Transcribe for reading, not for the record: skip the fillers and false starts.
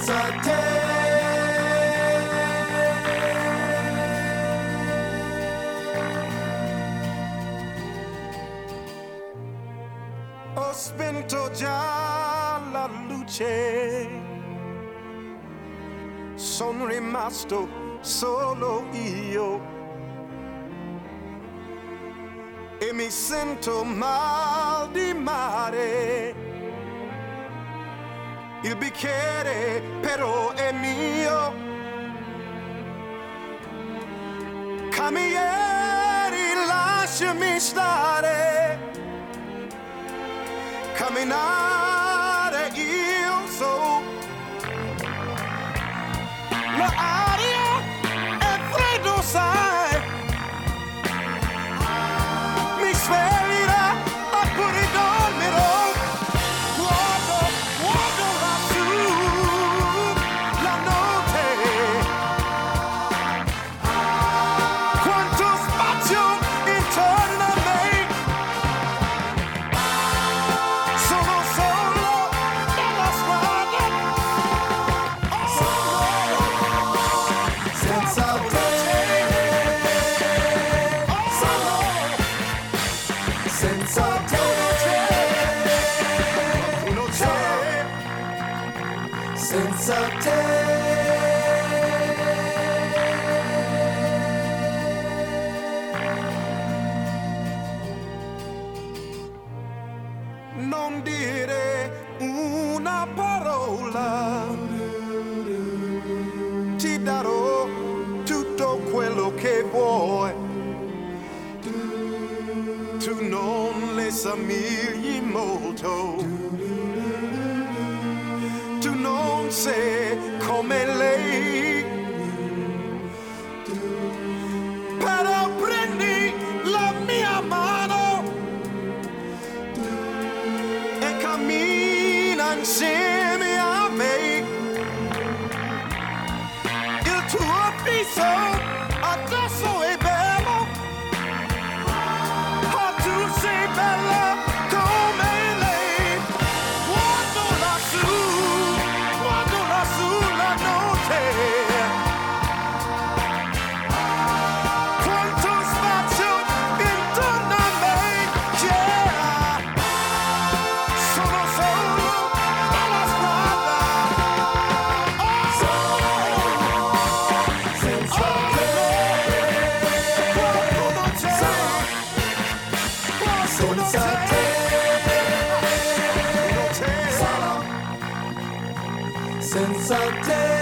senza te. Ho spento già la luce, sono rimasto solo io e mi sento mal di mare. Il bicchiere però è mio. Camerieri, lasciami stare. Camminare io so. L'aria è freddo, sai. Mi sveglierà e pure dormirò. Guardo lassù la notte. Quanto spazio intorno a me. Sono solo nella strada. Solo senza te. Solo senza te. Senza te. Non dire una parola, ti darò tutto quello che vuoi. Tu non le somigli molto, tu non sei come lei, però prendi la mia mano e cammina insieme a me. Il tuo viso addosso è bello, oh, tu sei bella come lei. Guardo lassù la notte. Quanto spazio intorno a me c'è. Sono solo nella strada. Senza te. Qualcuno c'è. Senza te. Senza te.